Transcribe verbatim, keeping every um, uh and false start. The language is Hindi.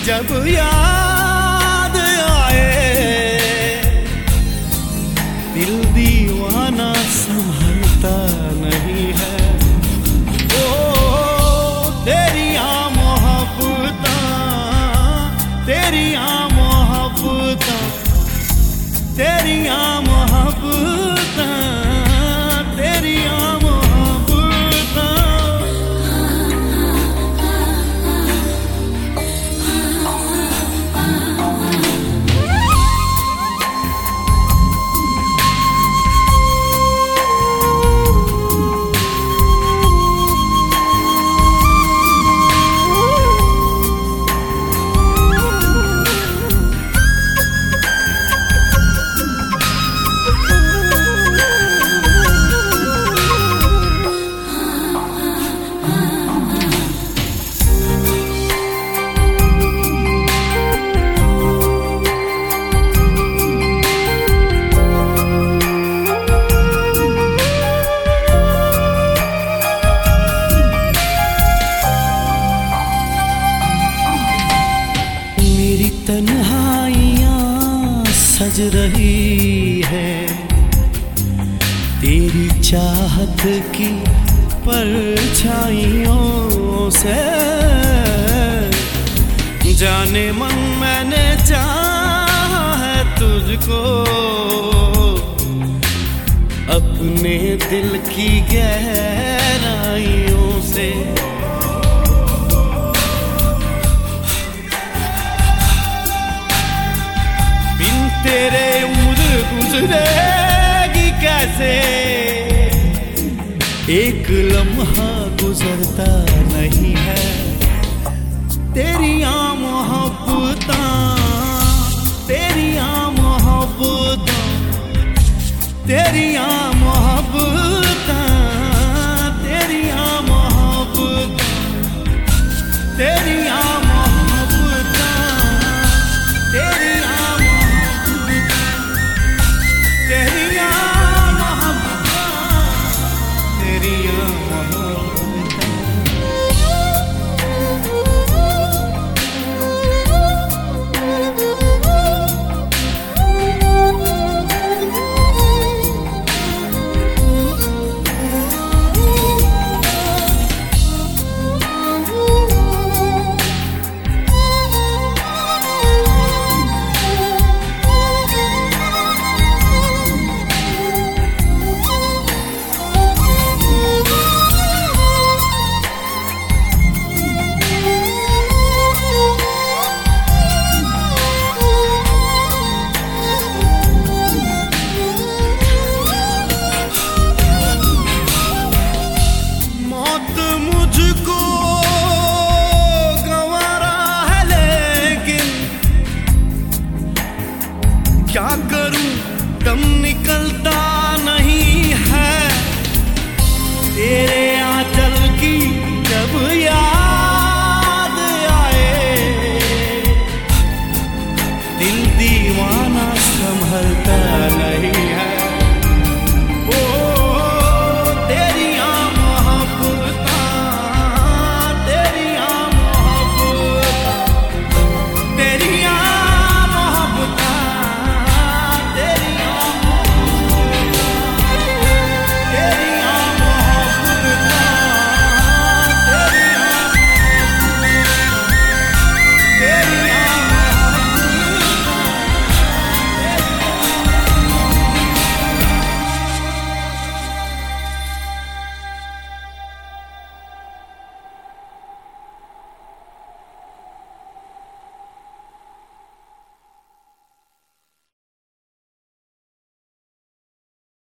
जब याद आए दिल दीवाना संभलता नहीं है। ओ तेरिया मोहब्बता तेरिया मोहब्बता तेरिया मोहब्बता तेरिया मोहब्बता। तन्हाइयाँ सज रही है तेरी चाहत की परछाइयों से। जाने मन मैंने चाहा है तुझको अपने दिल की गहराइयों से। तेरे उम्र गुजरेगी कैसे एक लम्हा गुजरता नहीं है। तेरिया मोहब्बता तेरिया मोहब्बता तेरिया मोहब्बता तेरिया मोहब्बता तेरिया मोहब्बता तेरिया तेरिया मोहब्बता तेरिया मोहब्बता।